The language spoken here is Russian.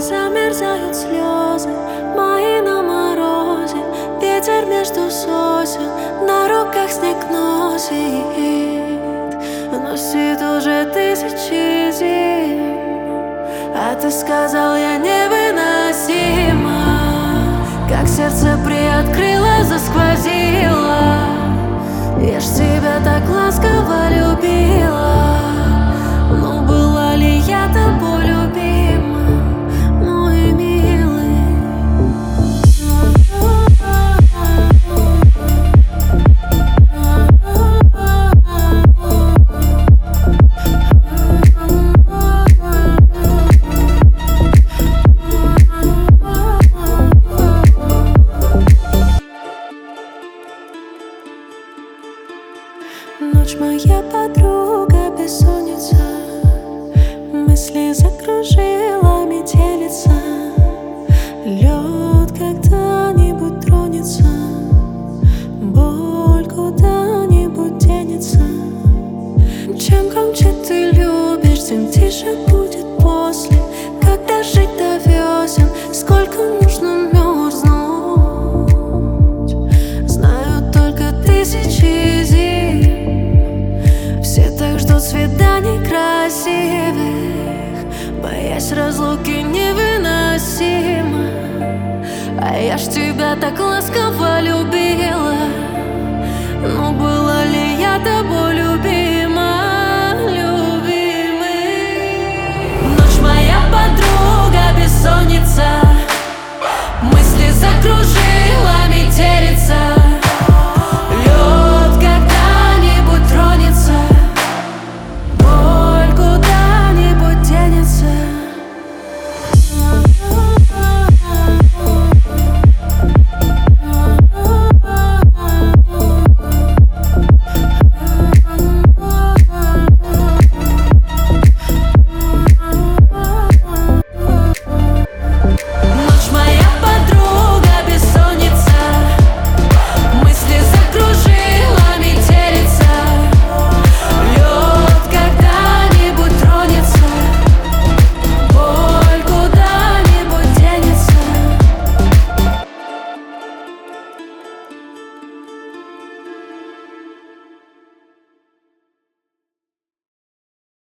замерзают слезы мои на морозе. Ветер между сосен, на руках снег носит. Носит уже тысячи зим, а ты сказал, я невыносима. Как сердце приоткрыло, засквозило. Я ж тебя так ласково любила. Но была ли я тобой любима, мой милый? Ночь моя подруга, бессонница, мысли закружила метелица. Лед когда-нибудь тронется, боль куда-нибудь денется. Чем громче ты любишь, тем тише будет после. Когда жить до весен, сколько нужно мерзнуть, знаю только тысячи зим. Все так ждут свиданий красивых, боясь разлуки невыносимо. А я ж тебя так ласково любила. Но была ли я тобой